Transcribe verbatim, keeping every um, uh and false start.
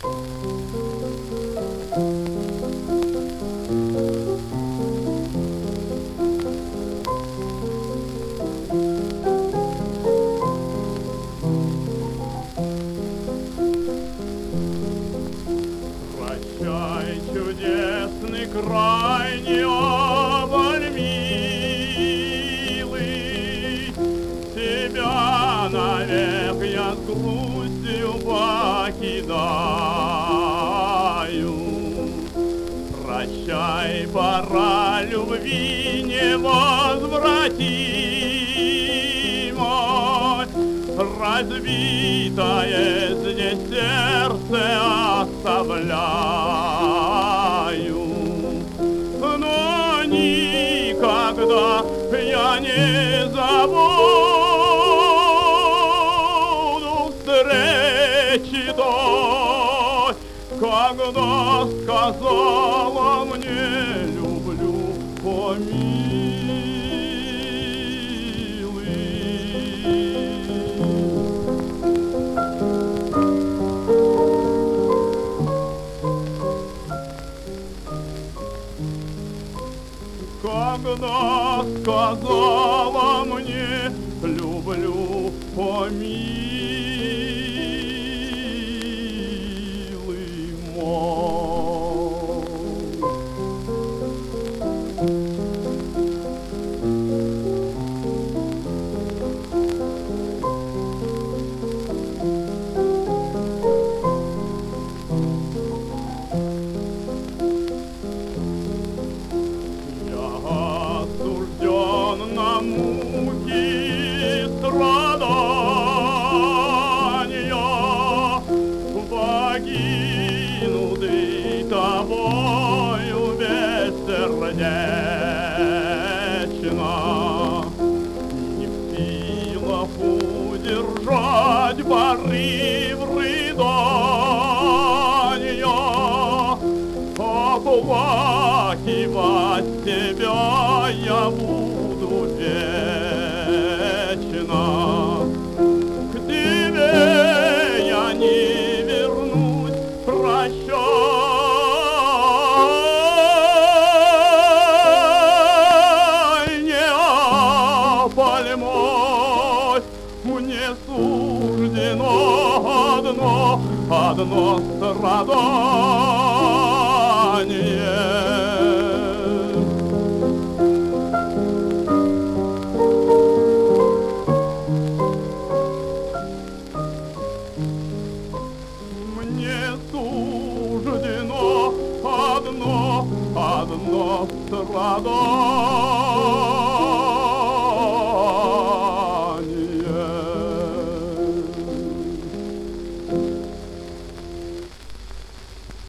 Прощай, чудесный край, Неаполь милый, тебя навек я с грустью покидаю. Прощай, пора любви невозвратимой, разбитое здесь сердце оставляю. Но никогда я не забуду встречи той, когда сказала мне люблю, помилуй. Когда сказала мне люблю, помилуй мой. На муки страдания, покинутый тобою бессердечно, не в силах удержать порыв рыдания, оплакивать тебя я буду вечно. К тебе я не вернусь, прощай, Неаполь мой, мне суждено одно, одно страдание. Мне суждено одно, одно страдание.